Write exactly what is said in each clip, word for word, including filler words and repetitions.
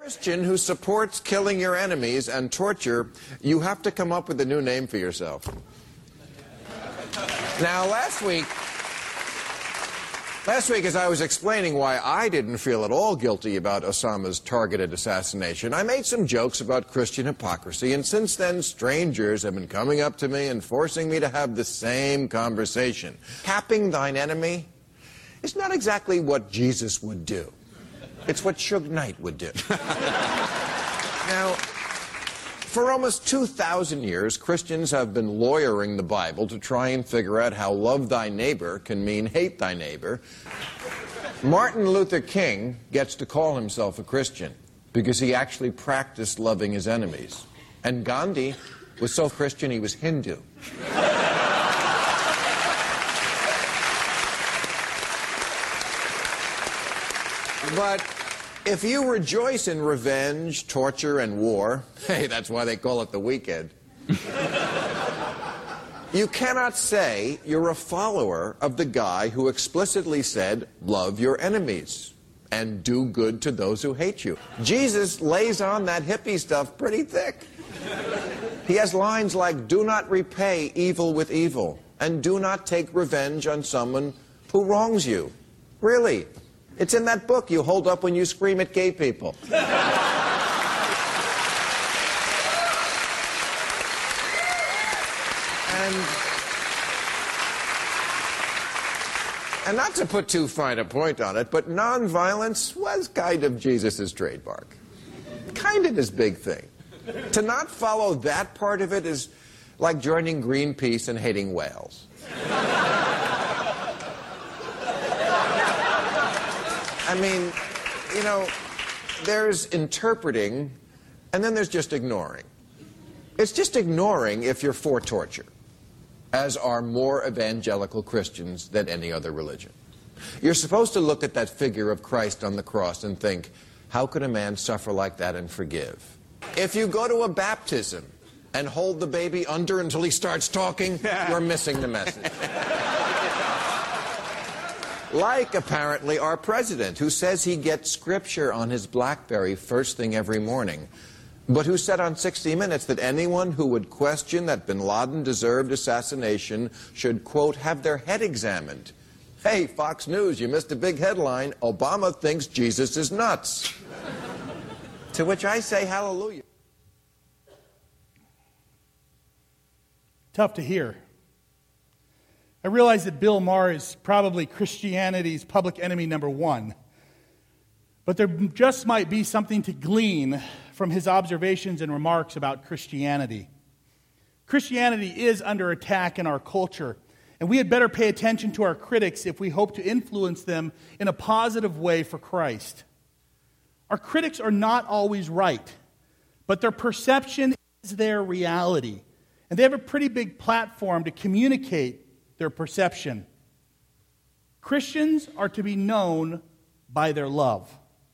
Christian who supports killing your enemies and torture, you have to come up with a new name for yourself. Now, last week, last week, as I was explaining why I didn't feel at all guilty about Osama's targeted assassination, I made some jokes about Christian hypocrisy, and since then, strangers have been coming up to me and forcing me to have the same conversation. Capping thine enemy is not exactly what Jesus would do. It's what Suge Knight would do. Now, for almost two thousand years, Christians have been lawyering the Bible to try and figure out how love thy neighbor can mean hate thy neighbor. Martin Luther King gets to call himself a Christian because he actually practiced loving his enemies. And Gandhi was so Christian he was Hindu. But if you rejoice in revenge, torture, and war, hey, that's why they call it the weekend, you cannot say you're a follower of the guy who explicitly said, love your enemies and do good to those who hate you. Jesus lays on that hippie stuff pretty thick. He has lines like, do not repay evil with evil, and do not take revenge on someone who wrongs you. Really. It's in that book you hold up when you scream at gay people. and, and not to put too fine a point on it, but nonviolence was kind of Jesus' trademark. Kind of his big thing. To not follow that part of it is like joining Greenpeace and hating whales. I mean, you know, there's interpreting, and then there's just ignoring. It's just ignoring if you're for torture, as are more evangelical Christians than any other religion. You're supposed to look at that figure of Christ on the cross and think, how could a man suffer like that and forgive? If you go to a baptism and hold the baby under until he starts talking, you're missing the message. Like, apparently, our president, who says he gets scripture on his BlackBerry first thing every morning, but who said on sixty minutes that anyone who would question that bin Laden deserved assassination should, quote, have their head examined. Hey, Fox News, you missed a big headline. Obama thinks Jesus is nuts. To which I say hallelujah. Tough to hear. I realize that Bill Maher is probably Christianity's public enemy number one. But there just might be something to glean from his observations and remarks about Christianity. Christianity is under attack in our culture, and we had better pay attention to our critics if we hope to influence them in a positive way for Christ. Our critics are not always right, but their perception is their reality, and they have a pretty big platform to communicate their perception. Christians are to be known by their love.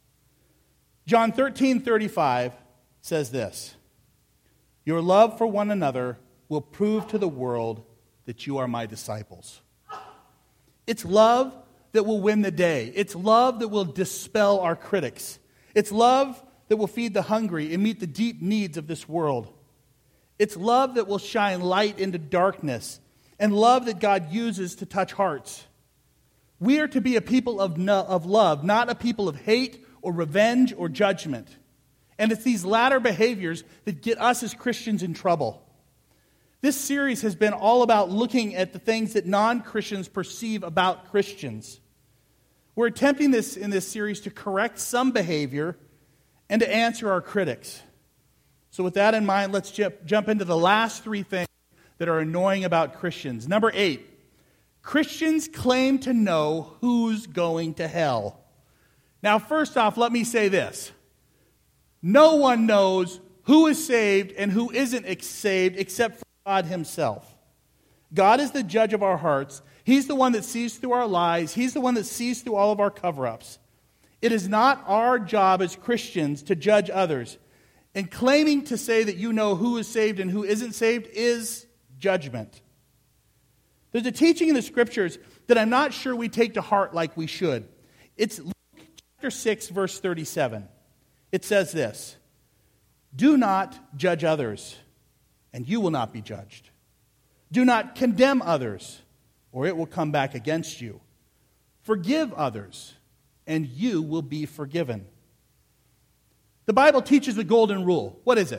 John thirteen thirty-five says this, your love for one another will prove to the world that you are my disciples. It's love that will win the day. It's love that will dispel our critics. It's love that will feed the hungry and meet the deep needs of this world. It's love that will shine light into darkness, and love that God uses to touch hearts. We are to be a people of, no, of love, not a people of hate or revenge or judgment. And it's these latter behaviors that get us as Christians in trouble. This series has been all about looking at the things that non-Christians perceive about Christians. We're attempting this in this series to correct some behavior and to answer our critics. So with that in mind, let's j- jump into the last three things that are annoying about Christians. Number eight, Christians claim to know who's going to hell. Now, first off, let me say this. No one knows who is saved and who isn't saved except for God himself. God is the judge of our hearts. He's the one that sees through our lies. He's the one that sees through all of our cover-ups. It is not our job as Christians to judge others. And claiming to say that you know who is saved and who isn't saved is judgment. There's a teaching in the Scriptures that I'm not sure we take to heart like we should. It's Luke chapter six, verse thirty-seven. It says this, do not judge others, and you will not be judged. Do not condemn others, or it will come back against you. Forgive others, and you will be forgiven. The Bible teaches the golden rule. What is it?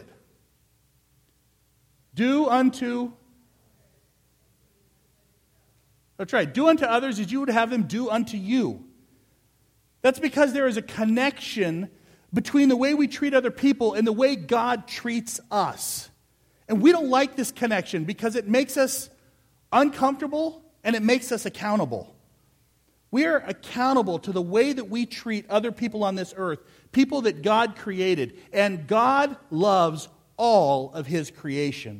Do unto... That's right. Do unto others as you would have them do unto you. That's because there is a connection between the way we treat other people and the way God treats us. And we don't like this connection because it makes us uncomfortable and it makes us accountable. We are accountable to the way that we treat other people on this earth, people that God created. And God loves all of His creation.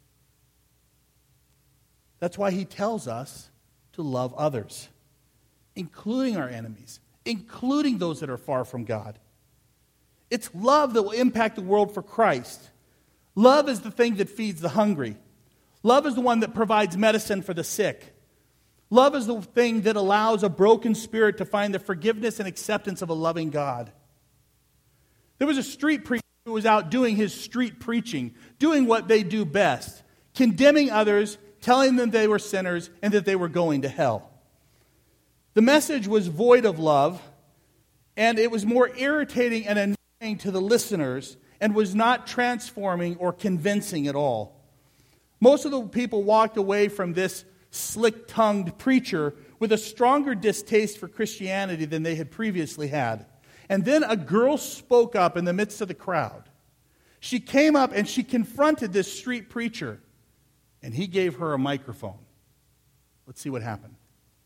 That's why He tells us to love others, including our enemies, including those that are far from God. It's love that will impact the world for Christ. Love is the thing that feeds the hungry. Love is the one that provides medicine for the sick. Love is the thing that allows a broken spirit to find the forgiveness and acceptance of a loving God. There was a street preacher who was out doing his street preaching, doing what they do best, condemning others, telling them they were sinners and that they were going to hell. The message was void of love, and it was more irritating and annoying to the listeners and was not transforming or convincing at all. Most of the people walked away from this slick-tongued preacher with a stronger distaste for Christianity than they had previously had. And then a girl spoke up in the midst of the crowd. She came up and she confronted this street preacher, and he gave her a microphone. Let's see what happened.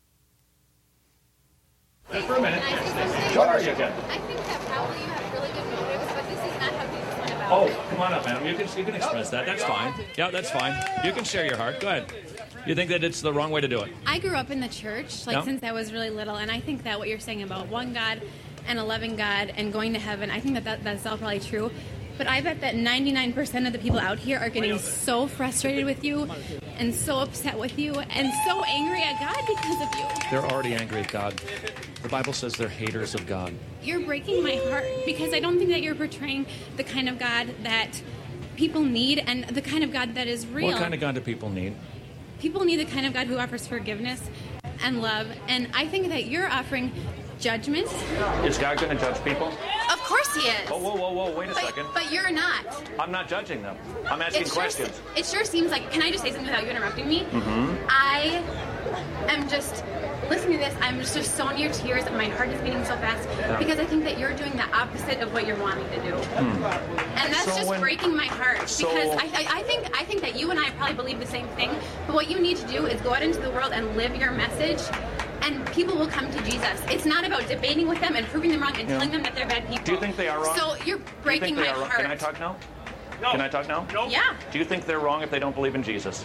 Just for a minute. Sure, you can. I think that probably you have really good motives, but this is not how Jesus went about Oh, it. come on up, madam. You can you can express that. That's fine. Yeah, that's fine. You can share your heart. Go ahead. You think that it's the wrong way to do it? I grew up in the church, like Yeah. since I was really little, and I think that what you're saying about one God and a loving God and going to heaven, I think that, that that's all probably true. But I bet that ninety-nine percent of the people out here are getting so frustrated with you and so upset with you and so angry at God because of you. They're already angry at God. The Bible says they're haters of God. You're breaking my heart because I don't think that you're portraying the kind of God that people need and the kind of God that is real. What kind of God do people need? People need the kind of God who offers forgiveness and love. And I think that you're offering judgment. Is God going to judge people? Of course he is. Oh, whoa, whoa, whoa, wait a but, second. but you're not. I'm not judging them. I'm asking It sure, questions. se- it sure seems like, can I just say something without you interrupting me? Mm-hmm. I am just, listening to this, I'm just, just so near tears and my heart is beating so fast Yeah. because I think that you're doing the opposite of what you're wanting to do. And that's So just when- breaking my heart so- because I, I, I think I think that you and I probably believe the same thing, but what you need to do is go out into the world and live your message and people will come to Jesus. It's not about debating with them and proving them wrong and Yeah. telling them that they're bad people. Do you think they are wrong? So you're Do you breaking think they my are wrong? heart. Can I talk now? No. Can I talk now? No. Yeah, Do you think they're wrong if they don't believe in Jesus?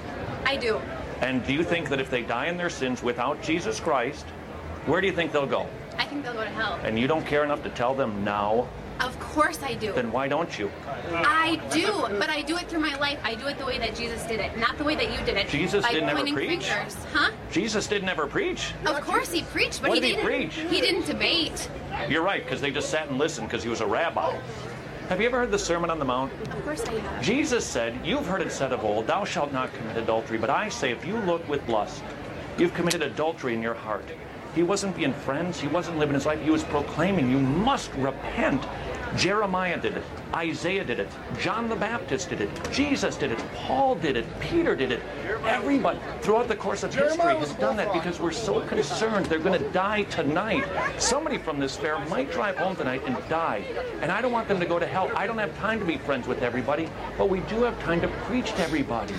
I do. And do you think that if they die in their sins without Jesus Christ, where do you think they'll go? I think they'll go to hell. And you don't care enough to tell them now? Of course I do. Then why don't you? I do, but I do it through my life. I do it the way that Jesus did it, not the way that you did it. Jesus by didn't ever pointing preach? fingers. Huh? Jesus didn't ever preach. Of course he preached, but What he did he didn't. preach? He didn't debate. You're right, because they just sat and listened because he was a rabbi. Have you ever heard the Sermon on the Mount? Of course I have. Jesus said, you've heard it said of old, thou shalt not commit adultery. But I say, if you look with lust, you've committed adultery in your heart. He wasn't being friends. He wasn't living his life. He was proclaiming, you must repent. Jeremiah did it. Isaiah did it. John the Baptist did it. Jesus did it. Paul did it. Peter did it. Everybody throughout the course of history has done that because we're so concerned they're going to die tonight. Somebody from this fair might drive home tonight and die. And I don't want them to go to hell. I don't have time to be friends with everybody, but we do have time to preach to everybody.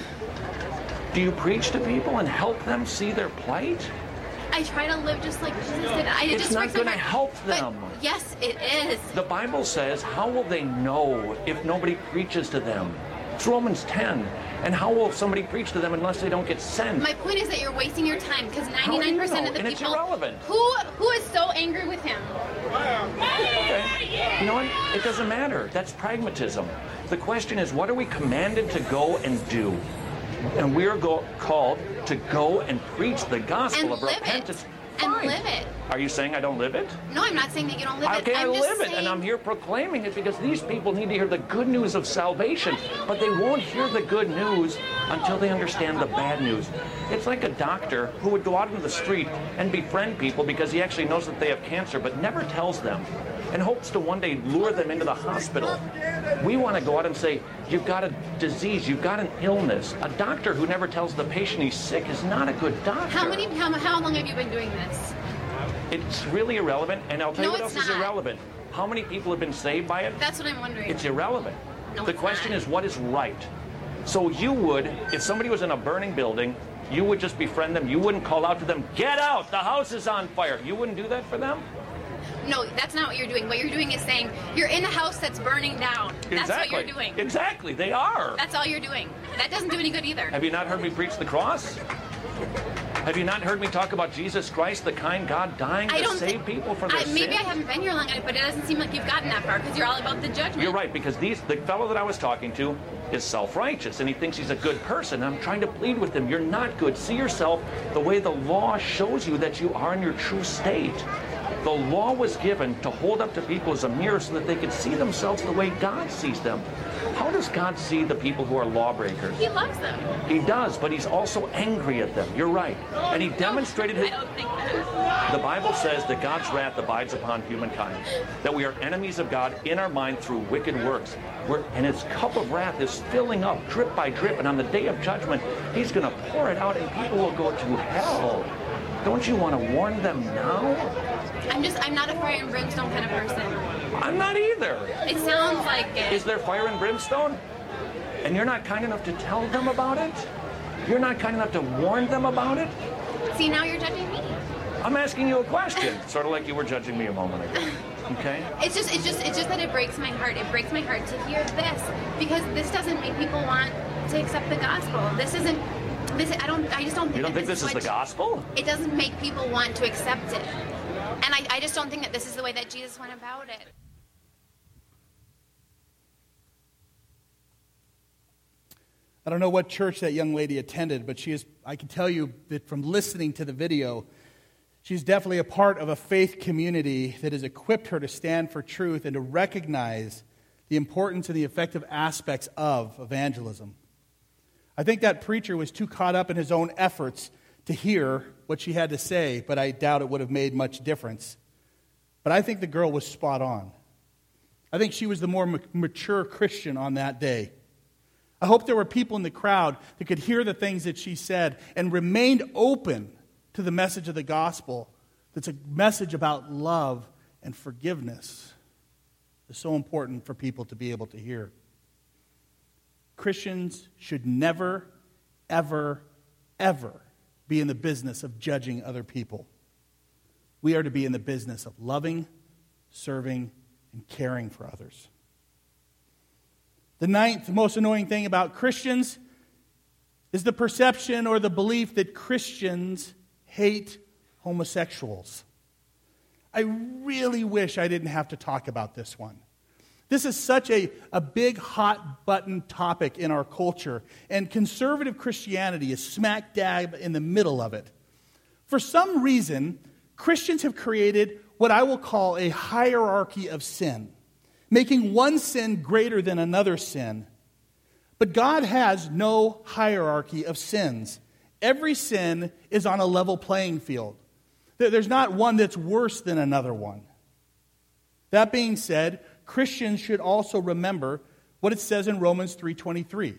Do you preach to people and help them see their plight? I try to live just like Jesus did. I, it It's just not breaks my gonna heart. help But them. yes, it is. The Bible says, how will they know if nobody preaches to them? It's Romans ten. And how will somebody preach to them unless they don't get sent? My point is that you're wasting your time because do you ninety-nine percent know? of the And it's people irrelevant. who who is so angry with him. Okay. You know what? It doesn't matter. That's pragmatism. The question is, what are we commanded to go and do? And we are go- called to go and preach the gospel And of live it. repentance. and Fine. live it. Are you saying I don't live it? No, I'm not saying that you don't live Okay, it. I I'm just live it, saying... and I'm here proclaiming it because these people need to hear the good news of salvation, but they won't hear the good news until they understand the bad news. It's like a doctor who would go out into the street and befriend people because he actually knows that they have cancer, but never tells them, and hopes to one day lure them into the hospital. We want to go out and say, you've got a disease, you've got an illness. A doctor who never tells the patient he's sick is not a good doctor. How many? How, how long have you been doing this? It's really irrelevant, and I'll tell No, you what it's else is not. irrelevant. How many people have been saved by it? That's what I'm wondering. It's irrelevant. No, the it's question not. is, what is right? So you would, if somebody was in a burning building, you would just befriend them. You wouldn't call out to them, get out, the house is on fire. You wouldn't do that for them? No, that's not what you're doing. What you're doing is saying, you're in a house that's burning down. That's exactly. what you're doing. Exactly, they are. That's all you're doing. That doesn't do any good either. Have you not heard me preach the cross? Have you not heard me talk about Jesus Christ, the kind God, dying I to don't save thi- people for their I, sins? Maybe I haven't been here long enough, but it doesn't seem like you've gotten that far because you're all about the judgment. You're right, because these the fellow that I was talking to is self-righteous, and he thinks he's a good person. I'm trying to plead with him. You're not good. See yourself the way the law shows you that you are in your true state. The law was given to hold up to people as a mirror so that they could see themselves the way God sees them. How does God see the people who are lawbreakers? He loves them. He does, but he's also angry at them. You're right. And he demonstrated his... I don't think that. The Bible says that God's wrath abides upon humankind, that we are enemies of God in our mind through wicked works. We're, and his cup of wrath is filling up drip by drip, and on the day of judgment, he's going to pour it out and people will go to hell. Don't you want to warn them now? I'm just, I'm not a fire and brimstone kind of person. I'm not either. It sounds like it. Is there fire and brimstone? And you're not kind enough to tell them about it? You're not kind enough to warn them about it? See, now you're judging me. I'm asking you a question, sort of like you were judging me a moment ago. Okay? It's just, it's just, it's just that it breaks my heart. It breaks my heart to hear this because this doesn't make people want to accept the gospel. This isn't. This, I don't. I just don't think. You don't that think this is the what- gospel? It doesn't make people want to accept it, and I, I just don't think that this is the way that Jesus went about it. I don't know what church that young lady attended, but she is, I can tell you that from listening to the video, she's definitely a part of a faith community that has equipped her to stand for truth and to recognize the importance and the effective aspects of evangelism. I think that preacher was too caught up in his own efforts to hear what she had to say, but I doubt it would have made much difference. But I think the girl was spot on. I think she was the more ma- mature Christian on that day. I hope there were people in the crowd that could hear the things that she said and remained open to the message of the gospel. That's a message about love and forgiveness. It's so important for people to be able to hear. Christians should never, ever, ever be in the business of judging other people. We are to be in the business of loving, serving, and caring for others. The ninth most annoying thing about Christians is the perception or the belief that Christians hate homosexuals. I really wish I didn't have to talk about this one. This is such a, a big, hot-button topic in our culture, and conservative Christianity is smack dab in the middle of it. For some reason, Christians have created what I will call a hierarchy of sin, making one sin greater than another sin. But God has no hierarchy of sins. Every sin is on a level playing field. There's not one that's worse than another one. That being said, Christians should also remember what it says in Romans three twenty-three.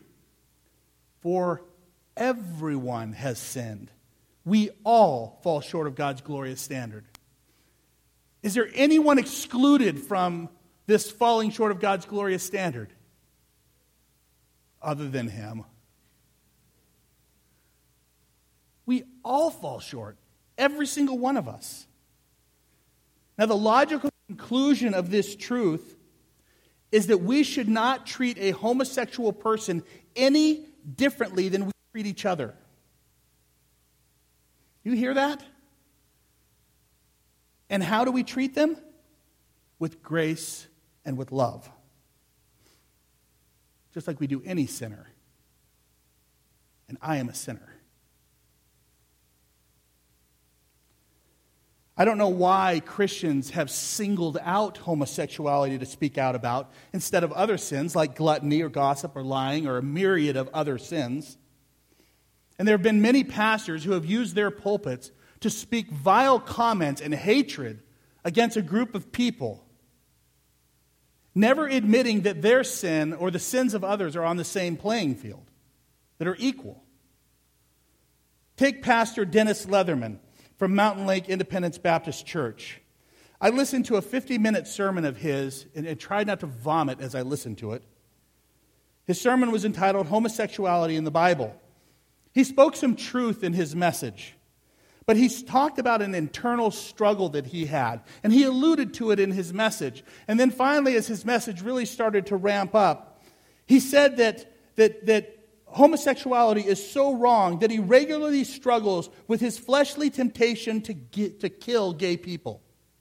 For everyone has sinned. We all fall short of God's glorious standard. Is there anyone excluded from this falling short of God's glorious standard? Other than him. We all fall short. Every single one of us. Now, the logical conclusion of this truth is that we should not treat a homosexual person any differently than we treat each other. You hear that? And how do we treat them? With grace and with love. Just like we do any sinner. And I am a sinner. I don't know why Christians have singled out homosexuality to speak out about instead of other sins like gluttony or gossip or lying or a myriad of other sins. And there have been many pastors who have used their pulpits to speak vile comments and hatred against a group of people, never admitting that their sin or the sins of others are on the same playing field, that are equal. Take Pastor Dennis Leatherman from Mountain Lake Independence Baptist Church. I listened to a fifty-minute sermon of his and, and tried not to vomit as I listened to it. His sermon was entitled Homosexuality in the Bible. He spoke some truth in his message, but he talked about an internal struggle that he had, and he alluded to it in his message. And then finally, as his message really started to ramp up, he said that that that homosexuality is so wrong that he regularly struggles with his fleshly temptation to get, to kill gay people.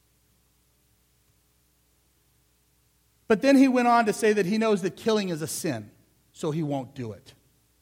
But then he went on to say that he knows that killing is a sin, so he won't do it.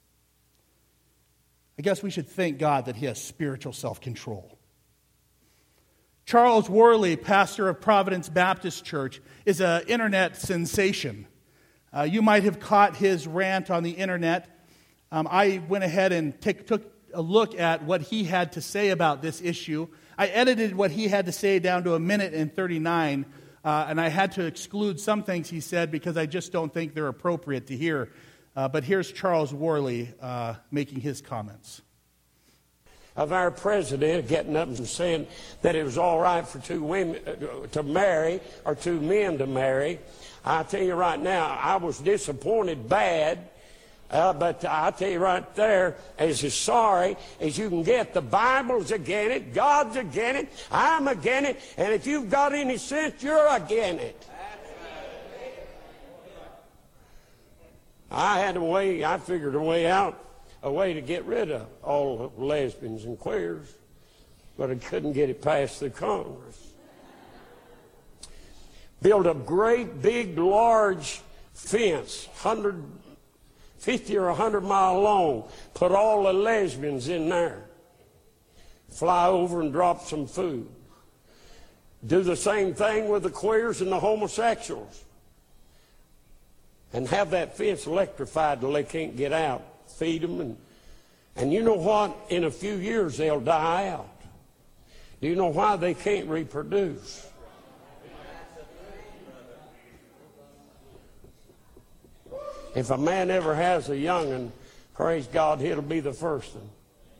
I guess we should thank God that he has spiritual self-control. Charles Worley, pastor of Providence Baptist Church, is an internet sensation. Uh, you might have caught his rant on the internet. Um, I went ahead and t- took a look at what he had to say about this issue. I edited what he had to say down to a minute and thirty-nine, uh, and I had to exclude some things he said because I just don't think they're appropriate to hear. Uh, but here's Charles Worley uh, making his comments. Of our president getting up and saying that it was all right for two women to marry or two men to marry. I tell you right now, I was disappointed bad. Uh, but I tell you right there, as sorry as you can get, the Bible's against it, God's against it, I'm against it, and if you've got any sense, you're against it. I had a way, I figured a way out, a way to get rid of all the lesbians and queers, but I couldn't get it past the Congress. Build a great, big, large fence, one hundred fifty or one hundred mile long, put all the lesbians in there, fly over and drop some food. Do the same thing with the queers and the homosexuals, and have that fence electrified till they can't get out. Feed them, and, and you know what? In a few years they'll die out. Do you know why? They can't reproduce. If a man ever has a young'un, praise God, he'll be the first one.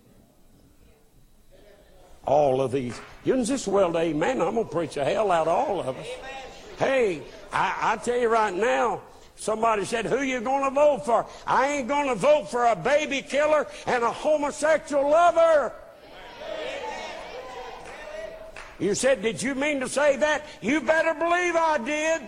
All of these. You can just well, amen. I'm going to preach the hell out of all of us. Hey, I, I tell you right now, somebody said, who you going to vote for? I ain't going to vote for a baby killer and a homosexual lover. You said, did you mean to say that? You better believe I did.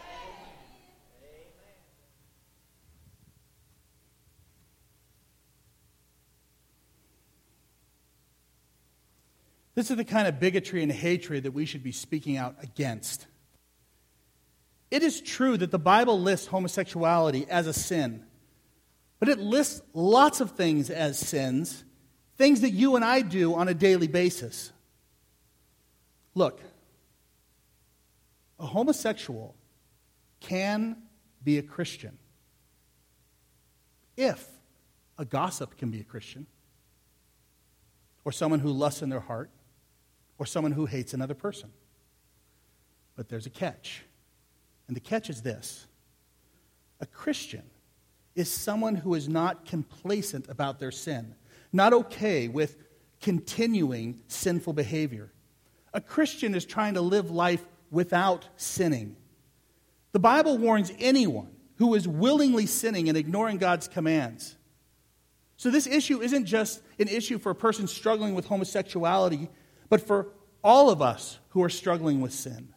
This is the kind of bigotry and hatred that we should be speaking out against. It is true that the Bible lists homosexuality as a sin, but it lists lots of things as sins, things that you and I do on a daily basis. Look, a homosexual can be a Christian if a gossip can be a Christian, or someone who lusts in their heart, or someone who hates another person. But there's a catch. And the catch is this. A Christian is someone who is not complacent about their sin, not okay with continuing sinful behavior. A Christian is trying to live life without sinning. The Bible warns anyone who is willingly sinning and ignoring God's commands. So this issue isn't just an issue for a person struggling with homosexuality, but for all of us who are struggling with sin.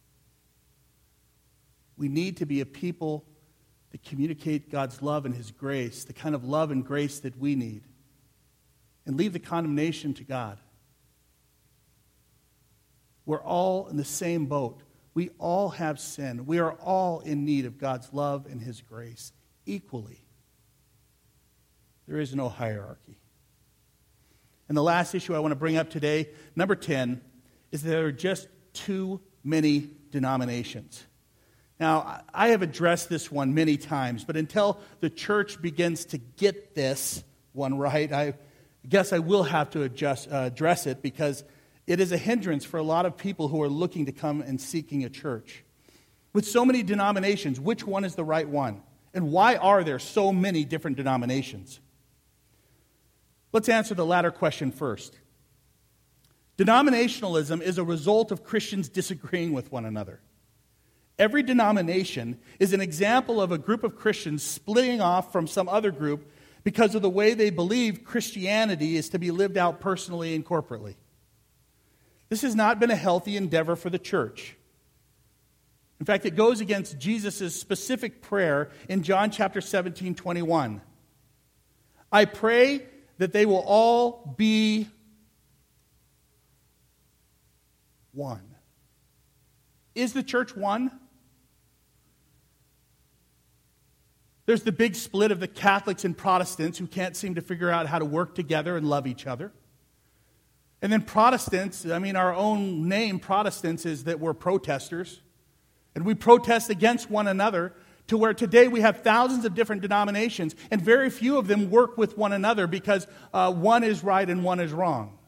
We need to be a people that communicate God's love and His grace, the kind of love and grace that we need, and leave the condemnation to God. We're all in the same boat. We all have sin. We are all in need of God's love and His grace equally. There is no hierarchy. And the last issue I want to bring up today, number ten, is there are just too many denominations. Now, I have addressed this one many times, but until the church begins to get this one right, I guess I will have to adjust, uh, address it because it is a hindrance for a lot of people who are looking to come and seeking a church. With so many denominations, which one is the right one? And why are there so many different denominations? Let's answer the latter question first. Denominationalism is a result of Christians disagreeing with one another. Every denomination is an example of a group of Christians splitting off from some other group because of the way they believe Christianity is to be lived out personally and corporately. This has not been a healthy endeavor for the church. In fact, it goes against Jesus' specific prayer in John chapter seventeen, twenty-one. I pray that they will all be one. Is the church one? There's the big split of the Catholics and Protestants who can't seem to figure out how to work together and love each other. And then Protestants, I mean, our own name, Protestants, is that we're protesters. And we protest against one another to where today we have thousands of different denominations, and very few of them work with one another because uh, one is right and one is wrong.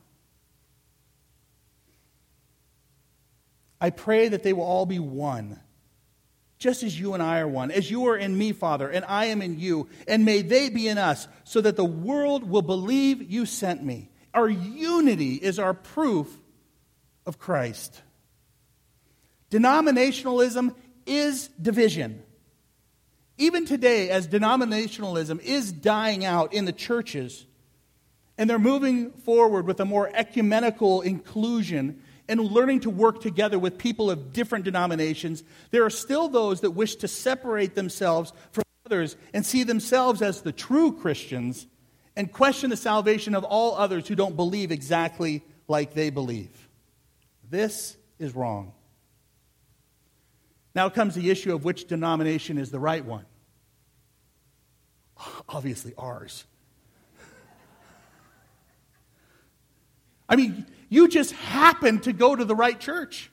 I pray that they will all be one, just as you and I are one, as you are in me, Father, and I am in you, and may they be in us, so that the world will believe you sent me. Our unity is our proof of Christ. Denominationalism is division. Even today, as denominationalism is dying out in the churches, and they're moving forward with a more ecumenical inclusion and learning to work together with people of different denominations, there are still those that wish to separate themselves from others and see themselves as the true Christians and question the salvation of all others who don't believe exactly like they believe. This is wrong. Now comes the issue of which denomination is the right one. Obviously ours. I mean, you just happened to go to the right church.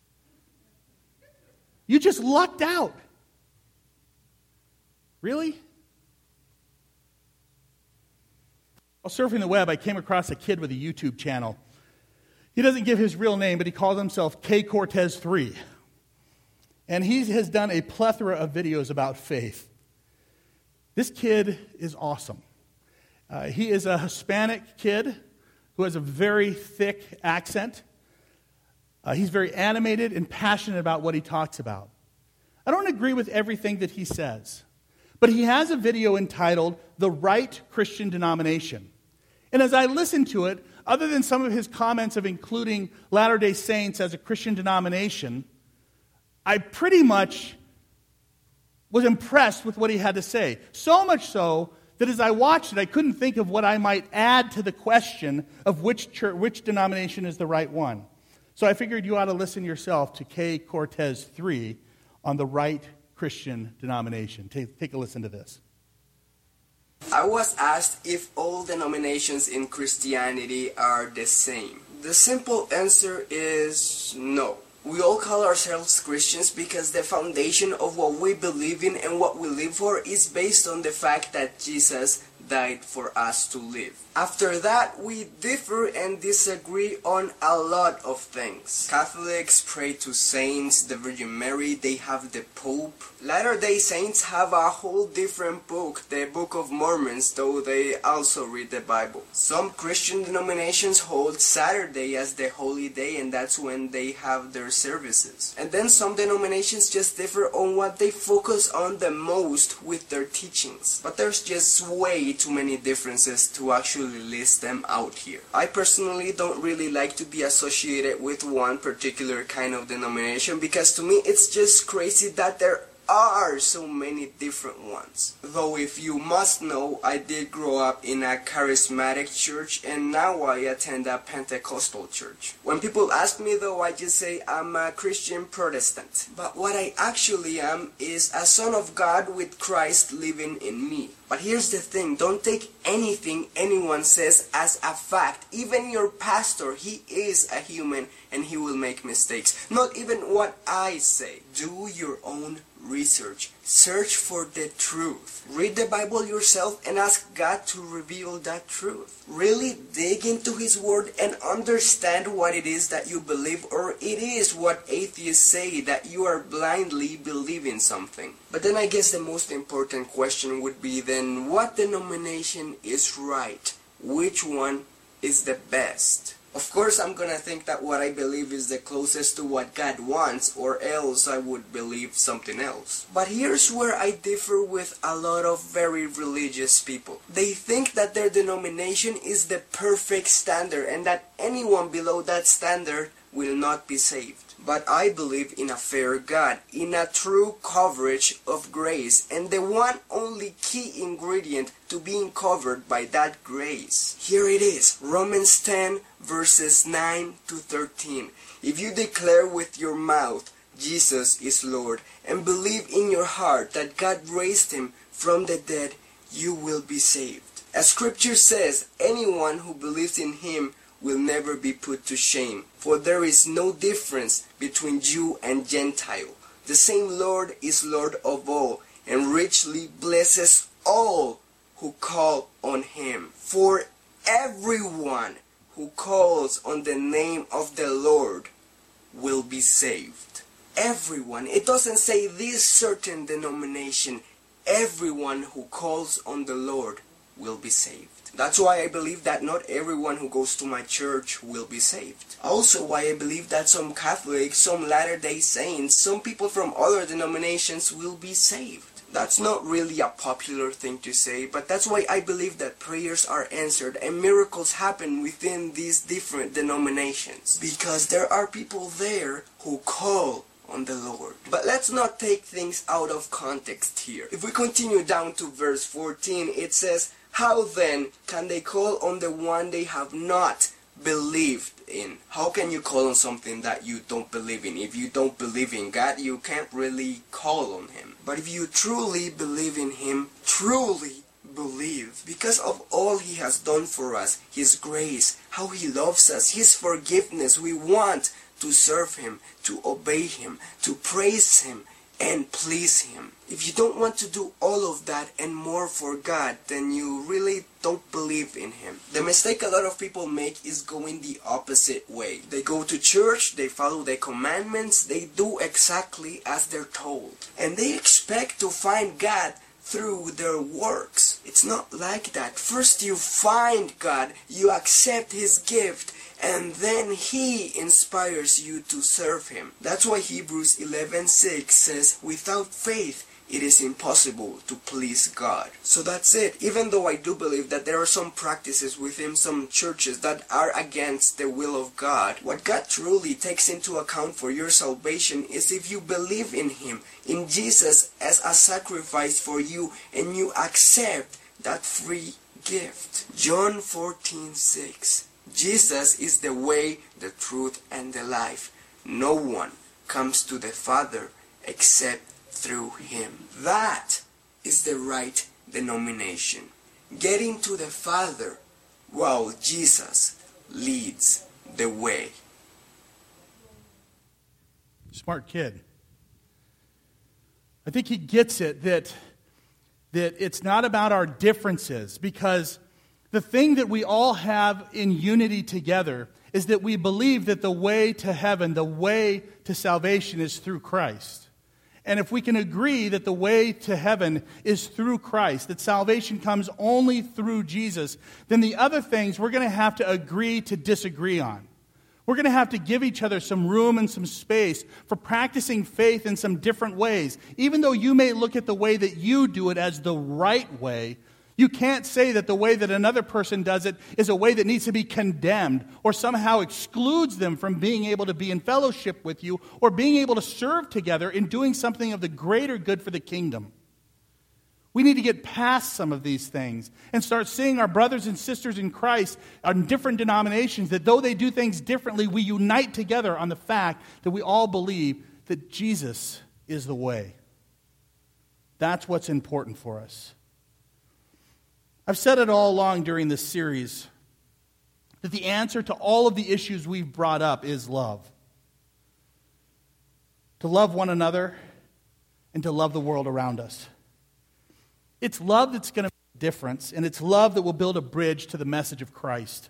You just lucked out. Really? While surfing the web, I came across a kid with a YouTube channel. He doesn't give his real name, but he calls himself K Cortez three. And he has done a plethora of videos about faith. This kid is awesome. Uh, he is a Hispanic kid who has a very thick accent. Uh, he's very animated and passionate about what he talks about. I don't agree with everything that he says, but he has a video entitled The Right Christian Denomination. And as I listened to it, other than some of his comments of including Latter-day Saints as a Christian denomination, I pretty much was impressed with what he had to say. So much so that as I watched it, I couldn't think of what I might add to the question of which church, which denomination is the right one. So I figured you ought to listen yourself to K Cortez three on the right Christian denomination. Take, take a listen to this. I was asked if all denominations in Christianity are the same. The simple answer is no. We all call ourselves Christians because the foundation of what we believe in and what we live for is based on the fact that Jesus died for us to live. After that, we differ and disagree on a lot of things. Catholics pray to saints, the Virgin Mary, they have the Pope. Latter-day Saints have a whole different book, the Book of Mormons, though they also read the Bible. Some Christian denominations hold Saturday as the holy day, and that's when they have their services. And then some denominations just differ on what they focus on the most with their teachings. But there's just way too many differences to actually list them out here. I personally don't really like to be associated with one particular kind of denomination because to me it's just crazy that there are so many different ones. Though if you must know, I did grow up in a charismatic church and now I attend a Pentecostal church. When people ask me though, I just say I'm a Christian Protestant. But what I actually am is a son of God with Christ living in me. But here's the thing, don't take anything anyone says as a fact. Even your pastor, he is a human and he will make mistakes. Not even what I say. Do your own research. Search for the truth. Read the Bible yourself and ask God to reveal that truth. Really dig into His Word and understand what it is that you believe, or it is what atheists say, that you are blindly believing something. But then I guess the most important question would be then, what denomination is right? Which one is the best? Of course, I'm gonna think that what I believe is the closest to what God wants, or else I would believe something else. But here's where I differ with a lot of very religious people. They think that their denomination is the perfect standard and that anyone below that standard will not be saved. But I believe in a fair God, in a true coverage of grace, and the one only key ingredient to being covered by that grace. Here it is, Romans ten verses nine to thirteen. If you declare with your mouth Jesus is Lord, and believe in your heart that God raised Him from the dead, you will be saved. As Scripture says, anyone who believes in Him will never be put to shame. For there is no difference between Jew and Gentile. The same Lord is Lord of all, and richly blesses all who call on Him. For everyone who calls on the name of the Lord will be saved. Everyone. It doesn't say this certain denomination. Everyone who calls on the Lord will be saved. That's why I believe that not everyone who goes to my church will be saved. Also why I believe that some Catholics, some Latter-day Saints, some people from other denominations will be saved. That's not really a popular thing to say, but that's why I believe that prayers are answered and miracles happen within these different denominations. Because there are people there who call on the Lord. But let's not take things out of context here. If we continue down to verse fourteen, it says, how then can they call on the one they have not believed in? How can you call on something that you don't believe in? If you don't believe in God, you can't really call on Him. But if you truly believe in Him, truly believe, because of all He has done for us, His grace, how He loves us, His forgiveness, we want to serve Him, to obey Him, to praise Him, and please Him. If you don't want to do all of that and more for God, then you really don't believe in Him. The mistake a lot of people make is going the opposite way. They go to church, they follow the commandments, they do exactly as they're told. And they expect to find God through their works. It's not like that. First you find God, you accept His gift, and then He inspires you to serve Him. That's why Hebrews eleven six says, without faith it is impossible to please God. So that's it. Even though I do believe that there are some practices within some churches that are against the will of God, what God truly takes into account for your salvation is if you believe in Him, in Jesus as a sacrifice for you, and you accept that free gift. John fourteen six. Jesus is the way, the truth, and the life. No one comes to the Father except through Him. That is the right denomination. Getting to the Father while Jesus leads the way. Smart kid. I think he gets it that, that it's not about our differences, because the thing that we all have in unity together is that we believe that the way to heaven, the way to salvation is through Christ. And if we can agree that the way to heaven is through Christ, that salvation comes only through Jesus, then the other things we're going to have to agree to disagree on. We're going to have to give each other some room and some space for practicing faith in some different ways. Even though you may look at the way that you do it as the right way, You can't say that the way that another person does it is a way that needs to be condemned or somehow excludes them from being able to be in fellowship with you or being able to serve together in doing something of the greater good for the kingdom. We need to get past some of these things and start seeing our brothers and sisters in Christ on different denominations, that though they do things differently, we unite together on the fact that we all believe that Jesus is the way. That's what's important for us. I've said it all along during this series that the answer to all of the issues we've brought up is love. To love one another and to love the world around us. It's love that's going to make a difference, and it's love that will build a bridge to the message of Christ.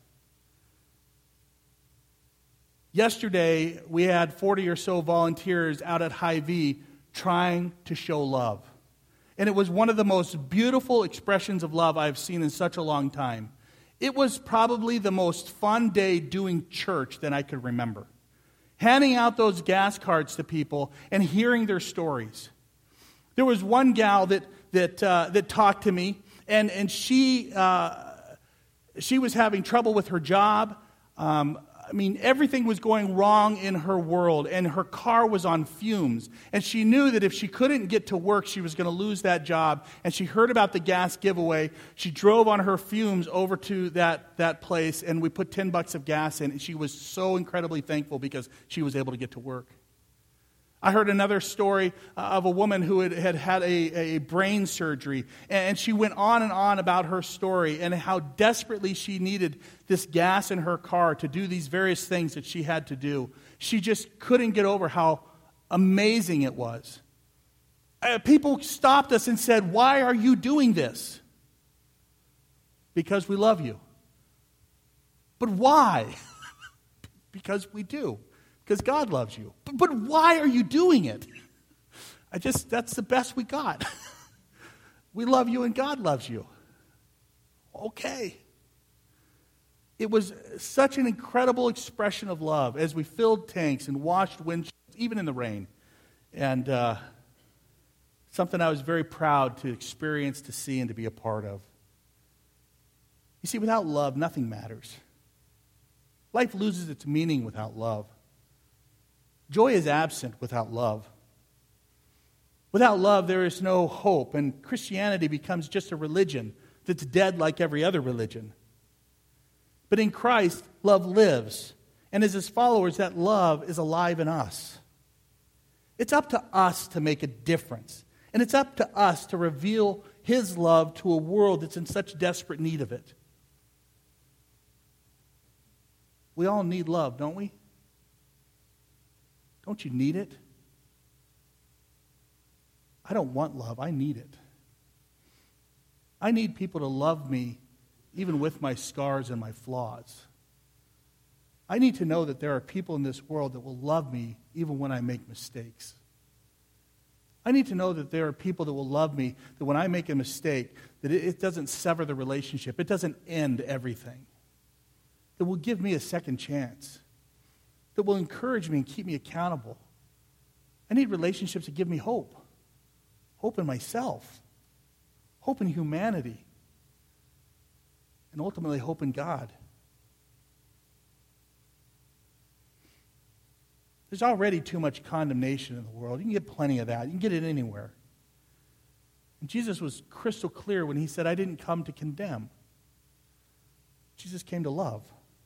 Yesterday, we had forty or so volunteers out at Hy-Vee trying to show love. And it was one of the most beautiful expressions of love I've seen in such a long time. It was probably the most fun day doing church that I could remember. Handing out those gas cards to people and hearing their stories. There was one gal that that uh, that talked to me, and and she uh, she was having trouble with her job. Um, I mean, everything was going wrong in her world, and her car was on fumes. And she knew that if she couldn't get to work, she was going to lose that job. And she heard about the gas giveaway. She drove on her fumes over to that, that place, and we put ten bucks of gas in. And she was so incredibly thankful because she was able to get to work. I heard another story of a woman who had had, had a, a brain surgery, and she went on and on about her story and how desperately she needed this gas in her car to do these various things that she had to do. She just couldn't get over how amazing it was. Uh, people stopped us and said, "Why are you doing this?" Because we love you. But why? Because we do. Because God loves you. But, but why are you doing it? I just, that's the best we got. We love you and God loves you. Okay. It was such an incredible expression of love as we filled tanks and washed windshields, even in the rain. And uh, something I was very proud to experience, to see, and to be a part of. You see, without love, nothing matters. Life loses its meaning without love. Joy is absent without love. Without love, there is no hope, and Christianity becomes just a religion that's dead like every other religion. But in Christ, love lives, and as His followers, that love is alive in us. It's up to us to make a difference, and it's up to us to reveal His love to a world that's in such desperate need of it. We all need love, don't we? Don't you need it? I don't want love. I need it. I need people to love me even with my scars and my flaws. I need to know that there are people in this world that will love me even when I make mistakes. I need to know that there are people that will love me, that when I make a mistake, that it doesn't sever the relationship. It doesn't end everything. That will give me a second chance. That will encourage me and keep me accountable. I need relationships that give me hope. Hope in myself. Hope in humanity. And ultimately, hope in God. There's already too much condemnation in the world. You can get plenty of that. You can get it anywhere. And Jesus was crystal clear when He said, "I didn't come to condemn." Jesus came to love.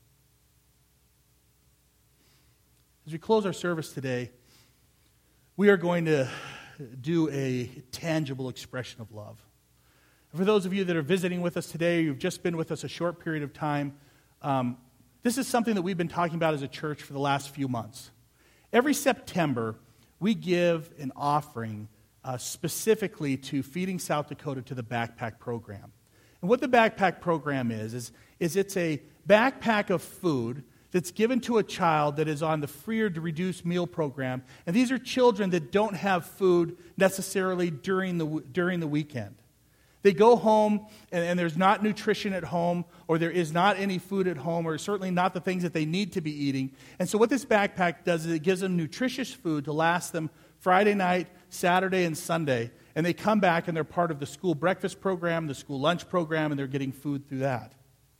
As we close our service today, we are going to do a tangible expression of love. And for those of you that are visiting with us today, you've just been with us a short period of time, um, this is something that we've been talking about as a church for the last few months. Every September, we give an offering uh, specifically to Feeding South Dakota to the Backpack Program. And what the Backpack Program is, is, is it's a backpack of food that's given to a child that is on the free or reduced meal program. And these are children that don't have food necessarily during the, during the weekend. They go home, and, and there's not nutrition at home, or there is not any food at home, or certainly not the things that they need to be eating. And so what this backpack does is it gives them nutritious food to last them Friday night, Saturday, and Sunday. And they come back and they're part of the school breakfast program, the school lunch program, and they're getting food through that.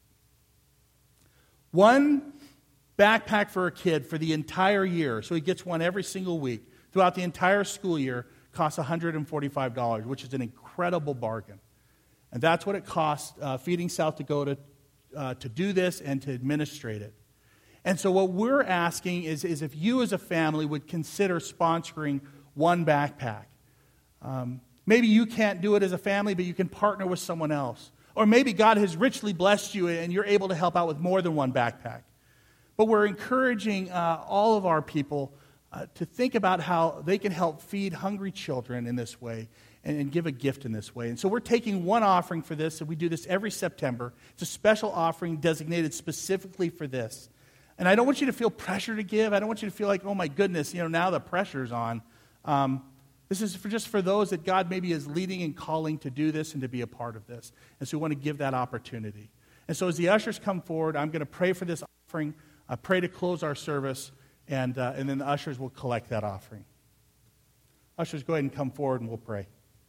One backpack for a kid for the entire year, so he gets one every single week, throughout the entire school year, costs one hundred forty-five dollars, which is an incredible bargain. And that's what it costs uh, Feeding South Dakota uh, to do this and to administrate it. And so what we're asking is, is if you as a family would consider sponsoring one backpack. Um, maybe you can't do it as a family, but you can partner with someone else. Or maybe God has richly blessed you and you're able to help out with more than one backpack. But we're encouraging uh, all of our people uh, to think about how they can help feed hungry children in this way and, and give a gift in this way. And so we're taking one offering for this, and we do this every September. It's a special offering designated specifically for this. And I don't want you to feel pressure to give. I don't want you to feel like, oh my goodness, you know, now the pressure's on. Um, this is for just for those that God maybe is leading and calling to do this and to be a part of this. And so we want to give that opportunity. And so as the ushers come forward, I'm going to pray for this offering. I pray to close our service, and, uh, and then the ushers will collect that offering. Ushers, go ahead and come forward and we'll pray.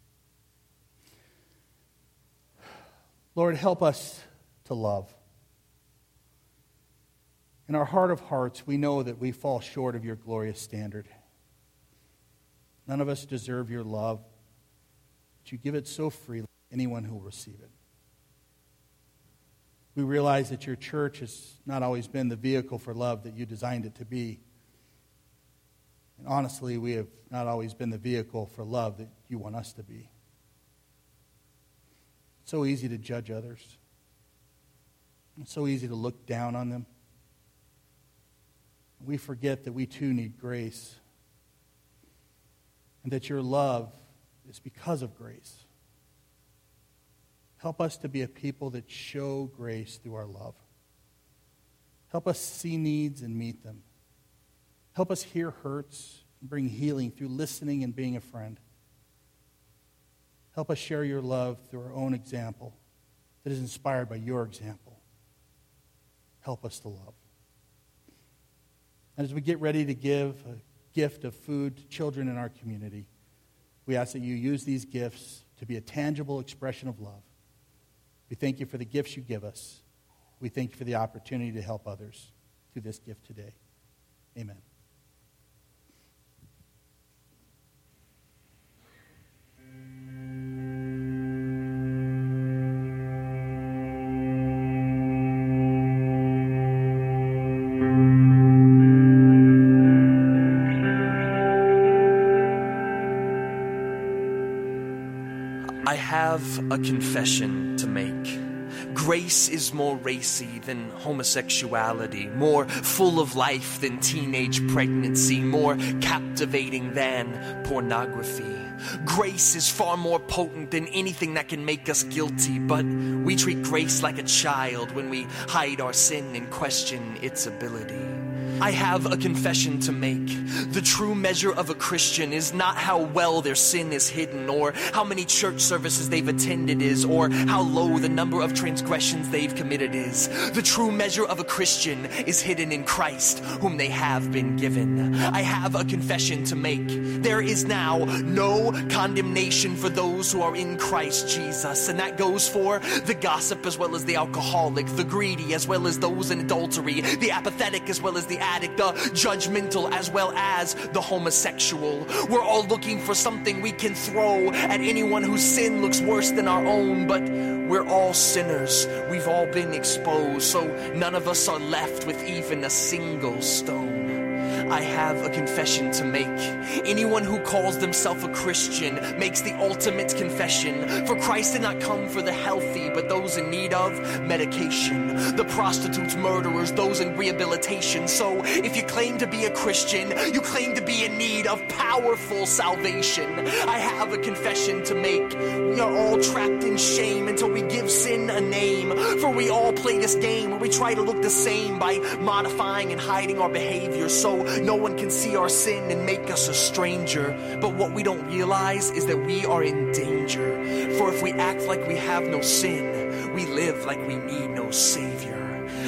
Lord, help us to love. In our heart of hearts, we know that we fall short of your glorious standard. None of us deserve your love, but you give it so freely to anyone who will receive it. We realize that your church has not always been the vehicle for love that you designed it to be. And honestly, we have not always been the vehicle for love that you want us to be. It's so easy to judge others. It's so easy to look down on them. We forget that we too need grace, and that your love is because of grace. Help us to be a people that show grace through our love. Help us see needs and meet them. Help us hear hurts and bring healing through listening and being a friend. Help us share your love through our own example that is inspired by your example. Help us to love. And as we get ready to give a gift of food to children in our community, we ask that you use these gifts to be a tangible expression of love. We thank you for the gifts you give us. We thank you for the opportunity to help others through this gift today. Amen. I have a confession to make. Grace is more racy than homosexuality, more full of life than teenage pregnancy, more captivating than pornography. Grace is far more potent than anything that can make us guilty, but we treat grace like a child when we hide our sin and question its ability. I have a confession to make. The true measure of a Christian is not how well their sin is hidden, or how many church services they've attended is, or how low the number of transgressions they've committed is. The true measure of a Christian is hidden in Christ, whom they have been given. I have a confession to make. There is now no condemnation for those who are in Christ Jesus, and that goes for the gossip as well as the alcoholic, the greedy as well as those in adultery, the apathetic as well as the addict, the judgmental as well as the homosexual. We're all looking for something we can throw at anyone whose sin looks worse than our own, but we're all sinners. We've all been exposed, so none of us are left with even a single stone. I have a confession to make. Anyone who calls themselves a Christian makes the ultimate confession. For Christ did not come for the healthy, but those in need of medication. The prostitutes, murderers, those in rehabilitation. So if you claim to be a Christian, you claim to be in need of powerful salvation. I have a confession to make. We are all trapped in shame until we give sin a name. For we all play this game where we try to look the same by modifying and hiding our behavior, so no one can see our sin and make us a stranger. But what we don't realize is that we are in danger. For if we act like we have no sin, we live like we need no Savior.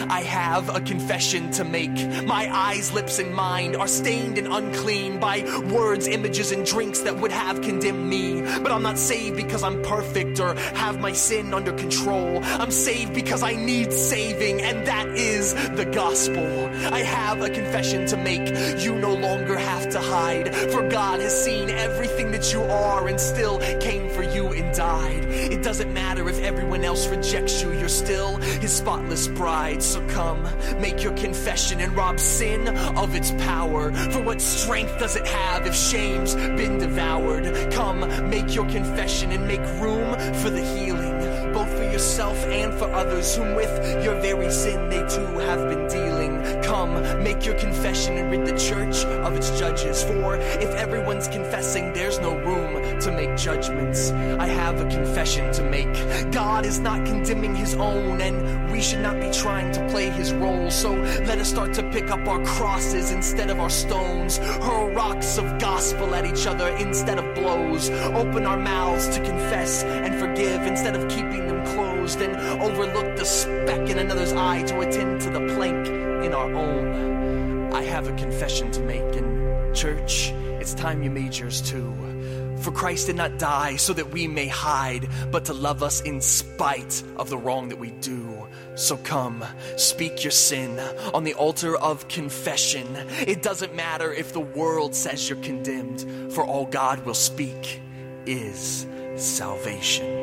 I have a confession to make. My eyes, lips, and mind are stained and unclean by words, images, and drinks that would have condemned me. But I'm not saved because I'm perfect or have my sin under control. I'm saved because I need saving, and that is the gospel. I have a confession to make. You no longer have to hide, for God has seen everything that you are and still came for you and died. It doesn't matter if everyone else rejects you, you're still his spotless bride. So come, make your confession and rob sin of its power. For what strength does it have if shame's been devoured? Come, make your confession and make room for the healing, both for yourself and for others whom with your very sin they too have been dealing. Come, make your confession and rid the church of its judges. For if everyone's confessing, there's no room to make judgments. I have a confession to make. God is not condemning his own, and we should not be trying to play his role. So let us start to pick up our crosses instead of our stones, hurl rocks of gospel at each other instead of blows, open our mouths to confess and forgive instead of keeping them closed, and overlook the speck in another's eye to attend to the plank in our own. I have a confession to make, and church, it's time you made yours too. For Christ did not die so that we may hide, but to love us in spite of the wrong that we do. So come, speak your sin on the altar of confession. It doesn't matter if the world says you're condemned, for all God will speak is salvation.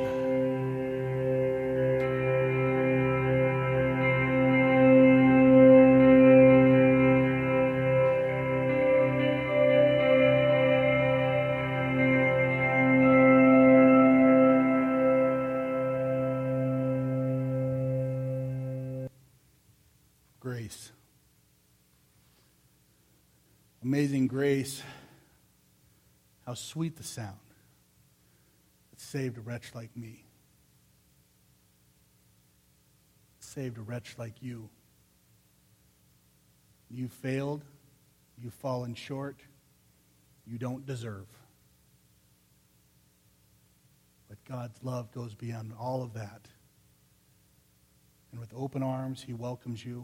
Grace. Amazing grace. How sweet the sound that saved a wretch like me. Saved a wretch like you. You failed. You've fallen short. You don't deserve. But God's love goes beyond all of that. And with open arms, he welcomes you.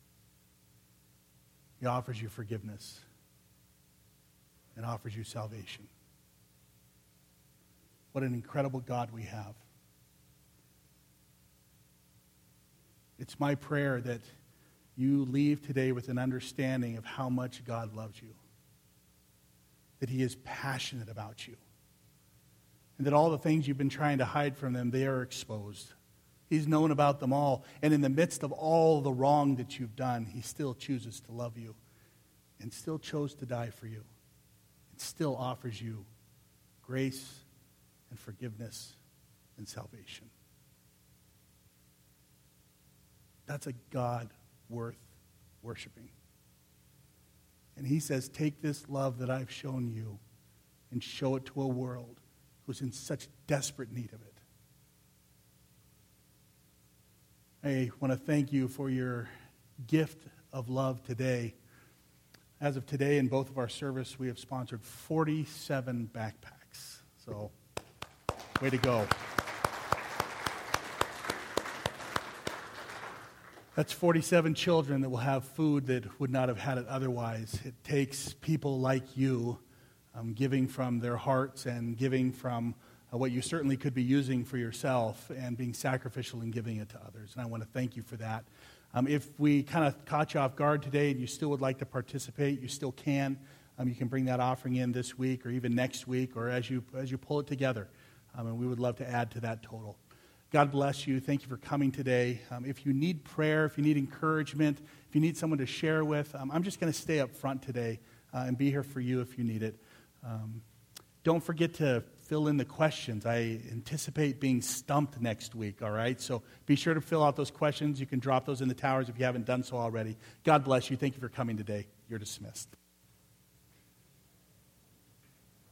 He offers you forgiveness and offers you salvation. What an incredible God we have. It's my prayer that you leave today with an understanding of how much God loves you, that he is passionate about you, and that all the things you've been trying to hide from them, they are exposed. He's known about them all. And in the midst of all the wrong that you've done, he still chooses to love you and still chose to die for you and still offers you grace and forgiveness and salvation. That's a God worth worshiping. And he says, take this love that I've shown you and show it to a world who's in such desperate need of it. I want to thank you for your gift of love today. As of today, in both of our service, we have sponsored forty-seven backpacks. So, way to go. That's forty-seven children that will have food that would not have had it otherwise. It takes people like you um, giving from their hearts and giving from Uh, what you certainly could be using for yourself and being sacrificial and giving it to others. And I want to thank you for that. Um, if we kind of caught you off guard today and you still would like to participate, you still can. Um, you can bring that offering in this week or even next week or as you as you pull it together. Um, and we would love to add to that total. God bless you. Thank you for coming today. Um, if you need prayer, if you need encouragement, if you need someone to share with, um, I'm just going to stay up front today uh, and be here for you if you need it. Um, don't forget to fill in the questions. I anticipate being stumped next week, all right? So be sure to fill out those questions. You can drop those in the towers if you haven't done so already. God bless you. Thank you for coming today. You're dismissed.